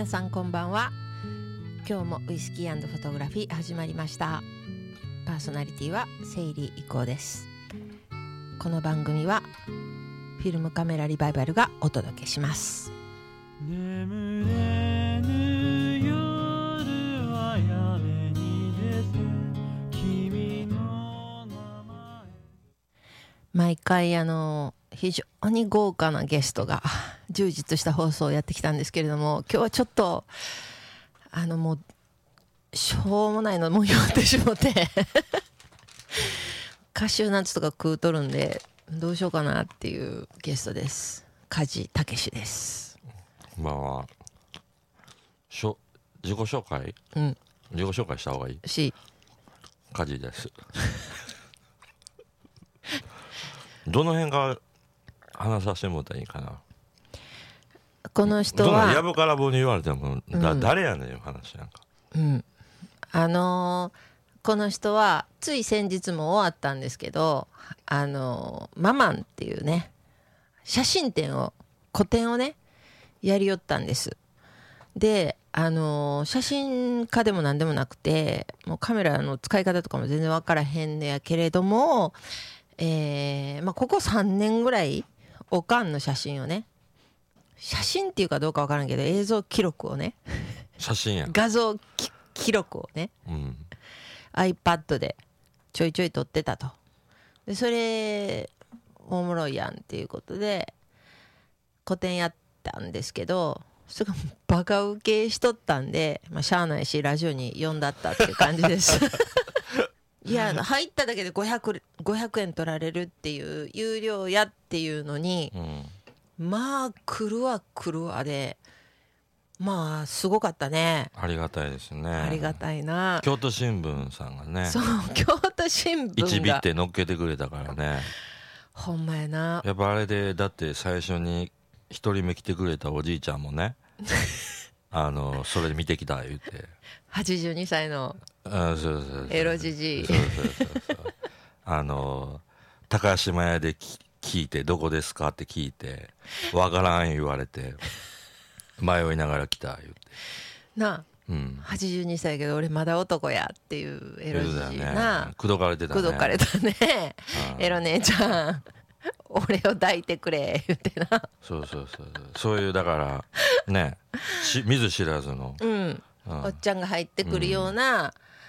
皆さんこんばんは。今日もウイスキー&フォトグラフィー始まりました。パーソナリティはセイリーイコーです。この番組はフィルムカメラリバイバルがお届けします。 眠れぬ夜は屋根に出て君の名前。 毎回非常に豪華なゲストが充実した放送をやってきたんですけれども、今日はちょっともうしょうもないのもう酔ってしもってカシューナッツとか食うとるんでどうしようかなっていうゲストです。梶武史です。 まあ自己紹介、自己紹介した方がいいし梶ですどの辺が話させてもらったらいいかな。 この人どのはやぶから棒に言われても、誰やねんいう話なんか。 この人はつい先日も終わったんですけど、ママンっていうね写真展を個展をねやりよったんです。で写真家でも何でもなくて、もうカメラの使い方とかも全然分からへんねやけれども、ここ3年ぐらいおかんの写真をね、写真っていうかどうか分からんけど映像記録をね写真や画像記録をね、iPad でちょいちょい撮ってたと。でそれおもろいやんっていうことで個展やったんですけど、それがバカウケしとったんで、しゃあないしラジオに呼んだったっていう感じですいや入っただけで500円取られるっていう有料やっていうのに、まあ来るわで、まあすごかったね。 ありがたいですね。 ありがたいな。 京都新聞さんがね、 そう京都新聞が一尾って乗っけてくれたからね。 ほんまやな。 やっぱあれでだって最初に一人目来てくれたおじいちゃんもねそれで見てきた言って 82歳のそうエロじじい、 高島屋で聞いてどこですかって聞いてわからん言われて迷いながら来た言ってなあ、82歳やけど俺まだ男やっていうエロじじいな。 口説かれてたね。 口説かれたねエロ姉ちゃん俺を抱いてくれ言ってな。 そういうだからね見ず知らずの、 おっちゃんが入ってくるような、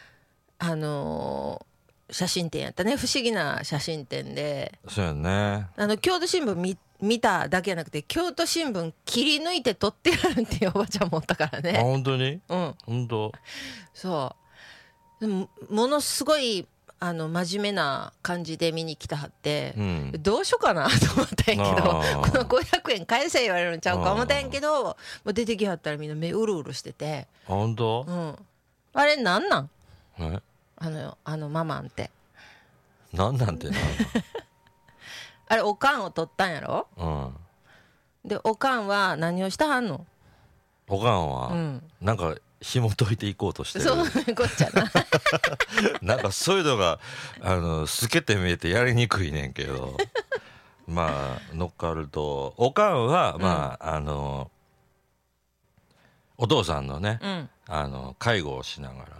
写真展やったね。不思議な写真展で、 そうやね。 京都新聞見ただけじゃなくて京都新聞切り抜いて撮ってやるっていうおばちゃんもおったからね。 あ、本当に？ 本当。そうでもものすごい真面目な感じで見に来たはって、どうしようかなと思ったんやけど、この500円返せ言われるんちゃうか思ったんやけど、もう出てきはったらみんな目うるうるしてて。 本当？ あれなんなん？ え？ ママンってなんなんてなあれおかんを取ったんやろ。でおかんは何をしたはんの？ おかんは、なんか紐解いていこうとしてる。 そうこっちゃななんかそういうのが透けて見えてやりにくいねんけどまあ乗っかるとおかんはお父さんのね、介護をしなが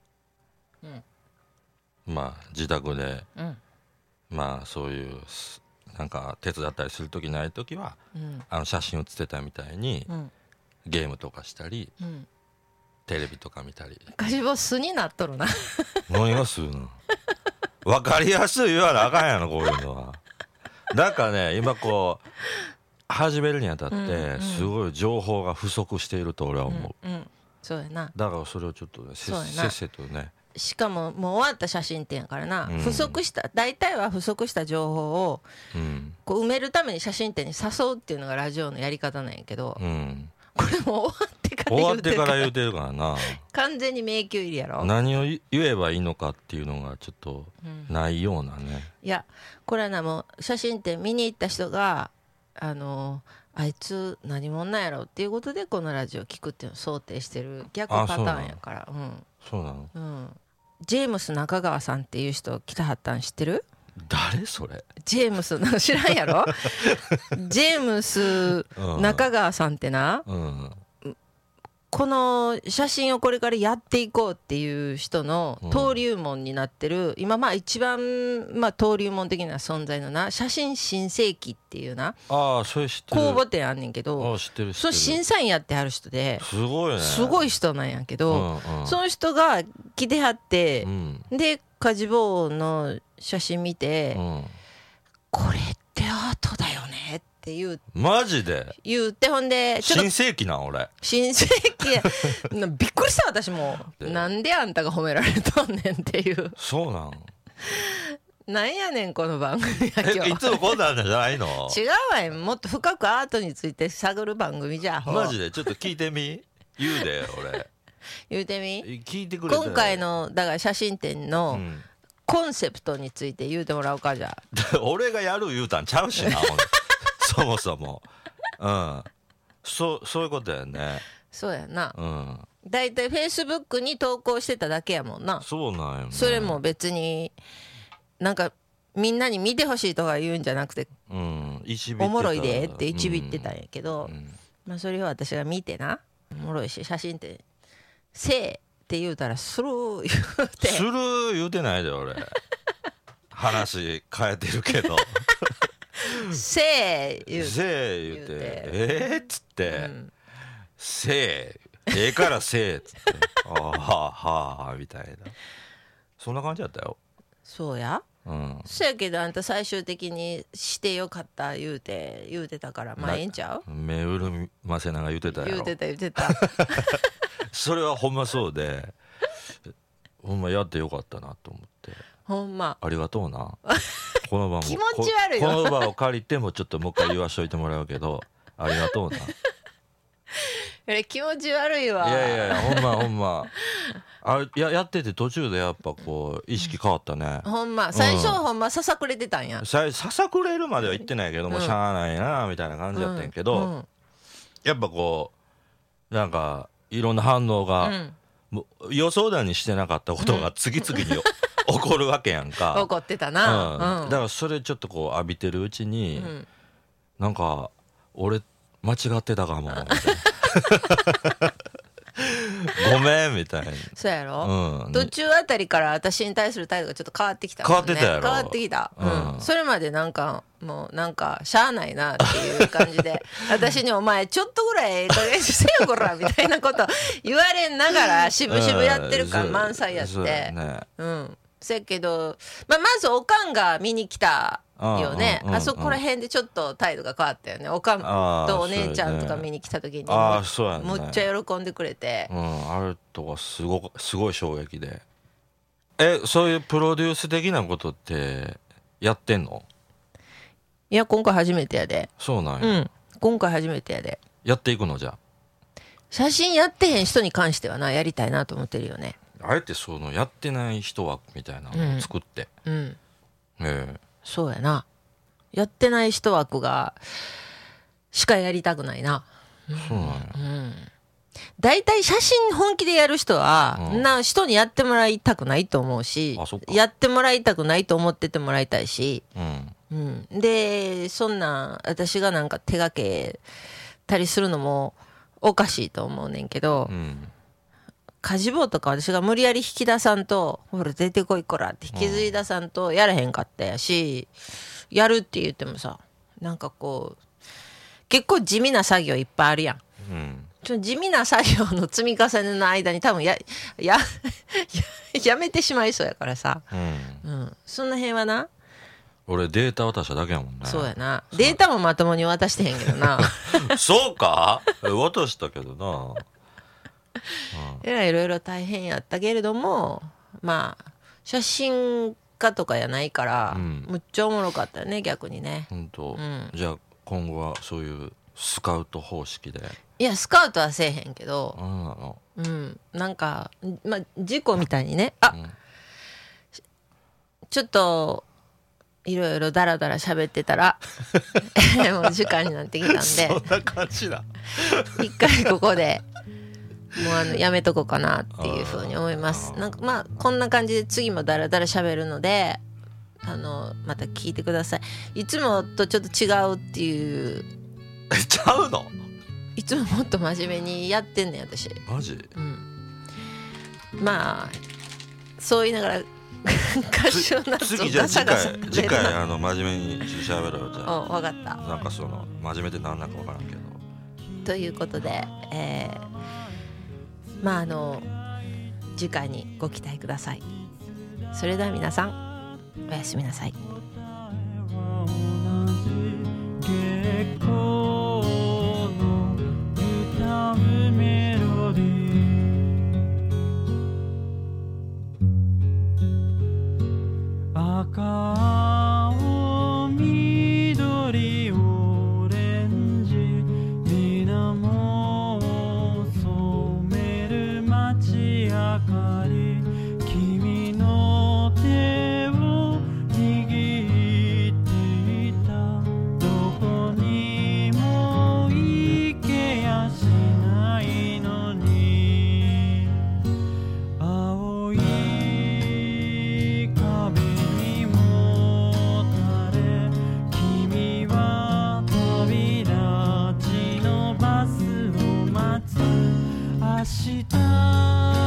ら、自宅で、そういうなんか手伝ったりする時ない時は、写真写ってたみたいに、ゲームとかしたり、テレビとか見たり。 ガシボスになっとるな何がするの分かりやすい言わなあかんやろこういうのは。なんかね今こう始めるにあたってすごい情報が不足していると俺は思う。 そうやな。 だからそれをちょっとねせっせとね。 しかももう終わった写真展やからな、大体は不足した情報を、こう埋めるために写真展に誘うっていうのがラジオのやり方なんやけど、これも終わってから言うてるからな完全に迷宮入りやろ。 何を言えばいいのかっていうのがちょっとないようなね、 いやこれはな、もう写真展見に行った人があいつ何者なんやろっていうことでこのラジオ聞くっていうのを想定してる逆パターンやから。 そうなの。 ジェームス中川さんっていう人来たはったん知ってる？ 誰それ？ ジェームス知らんやろジェームス中川さんってな、 この写真をこれからやっていこうっていう人の登竜門になってる、今まあ一番登竜門的な存在のな写真新世紀っていうな、 それ知ってる。 公募展あんねんけど、 知ってる。 それ審査員やってはる人ですごいね。 すごい人なんやけど、その人が来てはって、でカジボの写真見て、これってアートだよねって言う。 マジで言って、ほんでちょっと新世紀なん俺。 新世紀びっくりした私も。なんであんたが褒められとんねんっていう。 そうなん。 なんやねんこの番組は今日。 いつもこんなんじゃないの？ 違うわよ、もっと深くアートについて探る番組じゃ。 マジでちょっと聞いてみ。言うで俺。 言うてみ。 聞いてくれ。 今回のだから写真展のコンセプトについて言うてもらおうか。じゃあ俺がやる言うたんちゃうしなそもそも。そういうことやね。 そうやな。だいたいフェイスブックに投稿してただけやもんな。 そうなんよね。 それも別になんかみんなに見てほしいとか言うんじゃなくて、おもろいでって一ビってたんやけど、それを私が見てな、おもろいし写真ってせーって言うたらスルー言うて。 スルー言うてないで俺話変えてるけどせー言うて、 せー言うてっつって、せーからせーっつってはあはあみたいな、そんな感じだったよ。 そうや、そうやけどあんた最終的にしてよかった言うてたから、ええんちゃう。 目潤ませながら言うてたやろ。 言うてたそれはほんまそうで、ほんまやってよかったなと思って、 ほんまありがとうなこの場も気持ち悪いよこの場を借りてもちょっともう一回言わしといてもらうけどありがとうな気持ち悪いわ。 いやほんまやってて途中でやっぱこう意識変わったね。 ほんま最初ほんまささくれてたんや。 ささくれるまでは言ってないけども、しゃあないなみたいな感じだったんやけど、やっぱこうなんかいろんな反応が、もう予想だにしてなかったことが次々に起こるわけやんか。 起こってたな、 だからそれちょっとこう浴びてるうちに、なんか俺間違ってたかもみたいなごめんみたいな。 そうやろ、途中あたりから私に対する態度がちょっと変わってきたもんね。 変わってたやろ。 変わってきた、それまでなんかもうなんかしゃあないなっていう感じで私にお前ちょっとぐらい加減せよこらみたいなこと言われながら渋々やってる感満載やって、せやけど、まずおかんが見に来たよね。あそこら辺でちょっと態度が変わったよね。おかんとお姉ちゃんとか見に来た時にむっちゃ喜んでくれて、 あれとかすごい衝撃で。そういうプロデュース的なことってやってんの？ いや今回初めてやで。 そうなんや。 今回初めてやで。 やっていくの？じゃあ写真やってへん人に関してはな、やりたいなと思ってるよね。 あえてそのやってない人枠みたいなのを作って、 そうやな、やってない人枠がしかやりたくないな。 そうなんや。 だいたい写真本気でやる人は、人にやってもらいたくないと思うし、やってもらいたくないと思っててもらいたいし、でそんな私がなんか手がけたりするのもおかしいと思うねんけど、家事簿とか私が無理やり引き出さんと、ほら出てこいこらって引きずり出さんとやらへんかったやし、やるって言ってもさ、なんかこう結構地味な作業いっぱいあるやん。地味な作業の積み重ねの間に多分やめてしまいそうやからさ、その辺はな。 俺データ渡しただけやもんね。 そうやな。データもまともに渡してへんけどなそうか？渡したけどな。 いろいろ大変やったけれども、写真家とかやないから、むっちゃおもろかったよね逆にね。 本当、じゃあ今後はそういうスカウト方式で。 いやスカウトはせえへんけど、なんか事故みたいにね、ちょっといろいろダラダラ喋ってたらもう時間になってきたんでそんな感じだ一回ここでもうやめとこうかなっていうふうに思います。なんかこんな感じで次もダラダラ喋るので、また聞いてください。いつもとちょっと違うっていうちゃうの？ いつももっと真面目にやってんねん私。 マジ？ まあそう言いながら歌唱なとガサガサ次回真面目にしゃべろよじゃあ。 分かった。 なんかその真面目で何なんか分からんけど。 ということで、まあ次回にご期待ください。それでは皆さんおやすみなさい。 月光の歌うメロディー、赤青緑オレンジ水面を染める街明かり、君の手を握っていた、どこにも行けやしないのに、青い壁にもたれ、君は旅立ちのバスを待つ、明日